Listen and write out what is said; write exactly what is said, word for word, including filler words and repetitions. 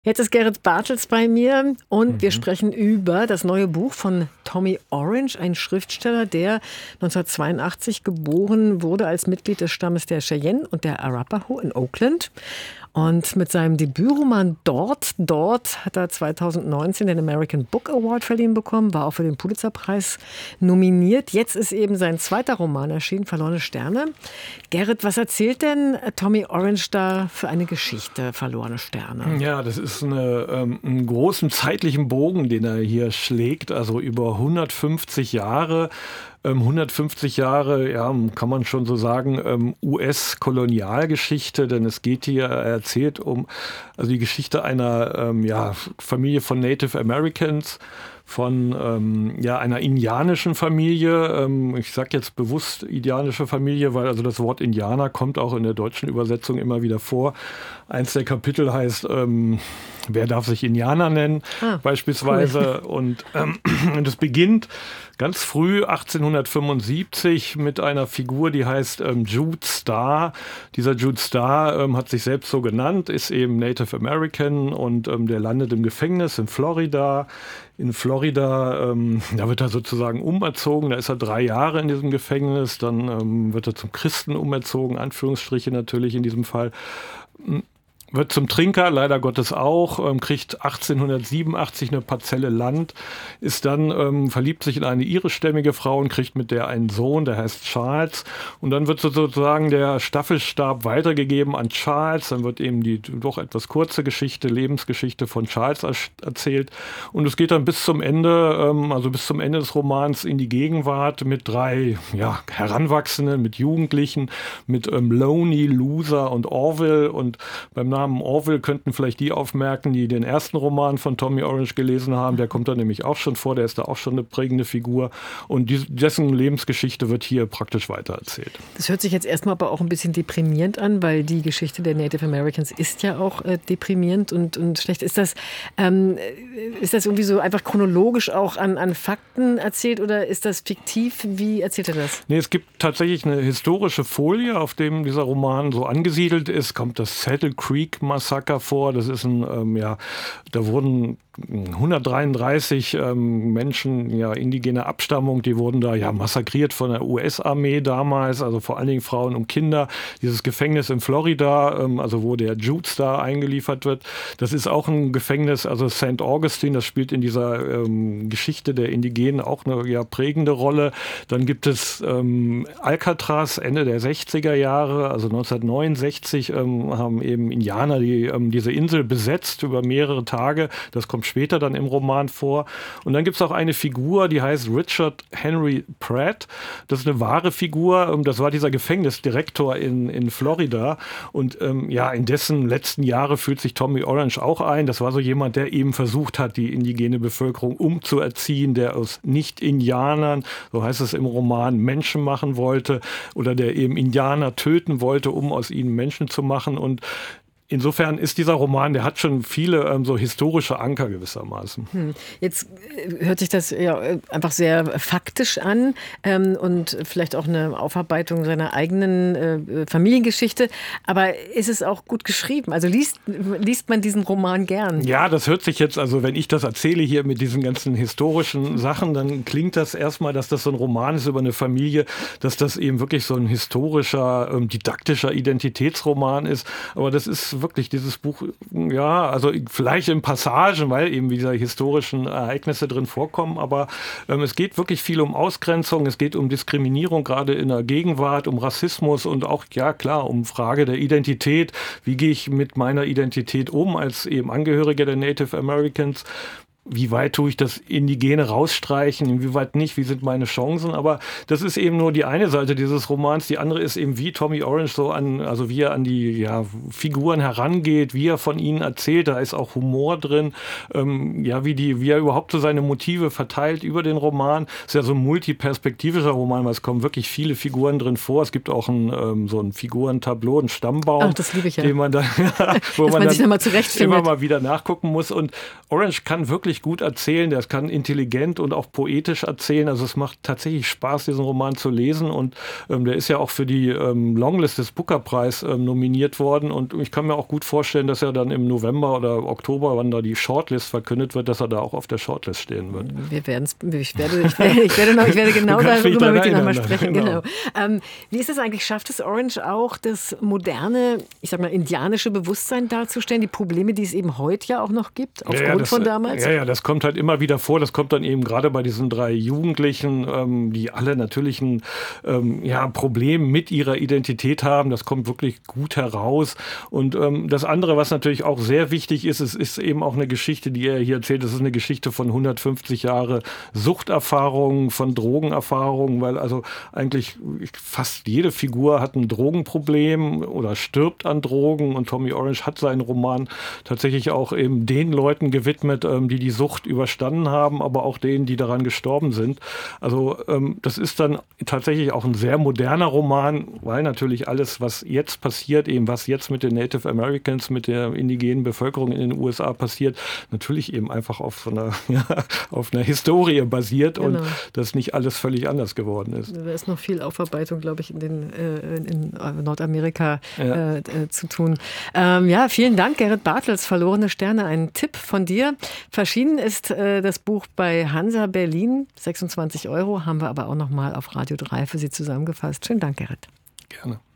Jetzt ist Gerrit Bartels bei mir und Mhm. wir sprechen über das neue Buch von Tommy Orange, ein Schriftsteller, der neunzehnhundertzweiundachtzig geboren wurde als Mitglied des Stammes der Cheyenne und der Arapaho in Oakland. Und mit seinem Debütroman Dort, Dort hat er zweitausendneunzehn den American Book Award verliehen bekommen, war auch für den Pulitzerpreis nominiert. Jetzt ist eben sein zweiter Roman erschienen, Verlorene Sterne. Gerrit, was erzählt denn Tommy Orange da für eine Geschichte, Verlorene Sterne? Ja, das ist eine, ähm, einen großen zeitlichen Bogen, den er hier schlägt, also über hundertfünfzig Jahre. Ähm, hundertfünfzig Jahre, ja, kann man schon so sagen, ähm, U S-Kolonialgeschichte, denn es geht hier, er erzählt um also die Geschichte einer ähm, ja, Familie von Native Americans, von ähm, ja, einer indianischen Familie. Ähm, ich sage jetzt bewusst indianische Familie, weil also das Wort Indianer kommt auch in der deutschen Übersetzung immer wieder vor. Eins der Kapitel heißt, ähm, wer darf sich Indianer nennen, Ah, beispielsweise. cool. Und ähm, es beginnt ganz früh, achtzehnhundertfünfundsiebzig, mit einer Figur, die heißt ähm, Jude Starr. Dieser Jude Starr ähm, hat sich selbst so genannt, ist eben Native American und ähm, der landet im Gefängnis in Florida. In Florida, ähm, da wird er sozusagen umerzogen, da ist er drei Jahre in diesem Gefängnis, dann ähm, wird er zum Christen umerzogen, Anführungsstriche natürlich in diesem Fall. Wird zum Trinker, leider Gottes auch, ähm, kriegt achtzehnhundertsiebenundachtzig eine Parzelle Land, ist dann, ähm, verliebt sich in eine irischstämmige Frau und kriegt mit der einen Sohn, der heißt Charles. Und dann wird sozusagen der Staffelstab weitergegeben an Charles. Dann wird eben die doch etwas kurze Geschichte, Lebensgeschichte von Charles erzählt. Und es geht dann bis zum Ende, ähm, also bis zum Ende des Romans in die Gegenwart mit drei ja, Heranwachsenden, mit Jugendlichen, mit ähm, Loney, Loser und Orville. Und beim Namen Orville könnten vielleicht die aufmerken, die den ersten Roman von Tommy Orange gelesen haben. Der kommt da nämlich auch schon vor, der ist da auch schon eine prägende Figur. Und die, dessen Lebensgeschichte wird hier praktisch weitererzählt. Das hört sich jetzt erstmal aber auch ein bisschen deprimierend an, weil die Geschichte der Native Americans ist ja auch äh, deprimierend und, und schlecht. Ist das, ähm, ist das irgendwie so einfach chronologisch auch an, an Fakten erzählt oder ist das fiktiv? Wie erzählt er das? Nee, es gibt tatsächlich eine historische Folie, auf dem dieser Roman so angesiedelt ist. Kommt das Saddle Creek Massaker vor. Das ist ein, ähm, ja, da wurden hundertdreiunddreißig ähm, Menschen, ja, indigener Abstammung, die wurden da ja massakriert von der U S-Armee damals, also vor allen Dingen Frauen und Kinder. Dieses Gefängnis in Florida, ähm, also wo der Jude Starr eingeliefert wird, das ist auch ein Gefängnis, also Saint Augustine, das spielt in dieser ähm, Geschichte der Indigenen auch eine ja, prägende Rolle. Dann gibt es ähm, Alcatraz, Ende der sechziger Jahre, also neunzehnhundertneunundsechzig, ähm, haben eben Indianer die, ähm, diese Insel besetzt über mehrere Tage. Das kommt später dann im Roman vor. Und dann gibt es auch eine Figur, die heißt Richard Henry Pratt. Das ist eine wahre Figur. Das war dieser Gefängnisdirektor in, in Florida. Und ähm, ja, in dessen letzten Jahre fühlt sich Tommy Orange auch ein. Das war so jemand, der eben versucht hat, die indigene Bevölkerung umzuerziehen, der aus Nicht-Indianern, so heißt es im Roman, Menschen machen wollte oder der eben Indianer töten wollte, um aus ihnen Menschen zu machen. Und insofern ist dieser Roman, der hat schon viele ähm, so historische Anker gewissermaßen. Hm. Jetzt hört sich das ja einfach sehr faktisch an ähm, und vielleicht auch eine Aufarbeitung seiner eigenen äh, Familiengeschichte. Aber ist es auch gut geschrieben? Also liest, liest man diesen Roman gern? Ja, das hört sich jetzt, also wenn ich das erzähle hier mit diesen ganzen historischen Sachen, dann klingt das erstmal, dass das so ein Roman ist über eine Familie, dass das eben wirklich so ein historischer, ähm, didaktischer Identitätsroman ist. Aber das ist wirklich dieses Buch, ja, also vielleicht in Passagen, weil eben diese historischen Ereignisse drin vorkommen, aber ähm, es geht wirklich viel um Ausgrenzung, es geht um Diskriminierung, gerade in der Gegenwart, um Rassismus und auch, ja klar, um Frage der Identität. Wie gehe ich mit meiner Identität um als eben Angehöriger der Native Americans? Wie weit tue ich das Indigene rausstreichen, inwieweit nicht, wie sind meine Chancen, aber das ist eben nur die eine Seite dieses Romans, die andere ist eben, wie Tommy Orange so an, also wie er an die ja, Figuren herangeht, wie er von ihnen erzählt, da ist auch Humor drin, ähm, ja, wie die, wie er überhaupt so seine Motive verteilt über den Roman, ist ja so ein multiperspektivischer Roman, weil es kommen wirklich viele Figuren drin vor, es gibt auch ein, ähm, so ein Figurentableau, ein Stammbaum, Ach, das liebe ich ja. den man dann, wo Dass man, man sich dann nochmal zurechtfindet. immer mal wieder nachgucken muss und Orange kann wirklich wirklich gut erzählen, der kann intelligent und auch poetisch erzählen. Also es macht tatsächlich Spaß, diesen Roman zu lesen. Und ähm, der ist ja auch für die ähm, Longlist des Booker-Preis ähm, nominiert worden. Und ich kann mir auch gut vorstellen, dass er dann im November oder Oktober, wann da die Shortlist verkündet wird, dass er da auch auf der Shortlist stehen wird. Wir werden's, ich, werde, ich, werde, ich, werde noch, ich werde genau darüber mit dir nochmal sprechen. Genau. Genau. Ähm, wie ist es eigentlich? Schafft es Orange auch, das moderne, ich sag mal, indianische Bewusstsein darzustellen, die Probleme, die es eben heute ja auch noch gibt, aufgrund ja, ja, das, von damals? Ja, ja, das kommt halt immer wieder vor. Das kommt dann eben gerade bei diesen drei Jugendlichen, ähm, die alle natürlich ein ähm, ja, Problem mit ihrer Identität haben. Das kommt wirklich gut heraus. Und ähm, das andere, was natürlich auch sehr wichtig ist, es ist eben auch eine Geschichte, die er hier erzählt. Das ist eine Geschichte von hundertfünfzig Jahre Suchterfahrungen, von Drogenerfahrungen, weil also eigentlich fast jede Figur hat ein Drogenproblem oder stirbt an Drogen. Und Tommy Orange hat seinen Roman tatsächlich auch eben den Leuten gewidmet, ähm, die die Sucht überstanden haben, aber auch denen, die daran gestorben sind. Also ähm, das ist dann tatsächlich auch ein sehr moderner Roman, weil natürlich alles, was jetzt passiert, eben was jetzt mit den Native Americans, mit der indigenen Bevölkerung in den U S A passiert, natürlich eben einfach auf einer, ja, auf einer Historie basiert genau. Und das nicht alles völlig anders geworden ist. Da ist noch viel Aufarbeitung, glaube ich, in, den, äh, in Nordamerika ja. äh, zu tun. Ähm, ja, vielen Dank, Gerrit Bartels, Verlorene Sterne, ein Tipp von dir. Verschieden ist äh, das Buch bei Hansa Berlin, sechsundzwanzig Euro, haben wir aber auch noch mal auf Radio drei für Sie zusammengefasst. Schönen Dank, Gerrit. Gerne.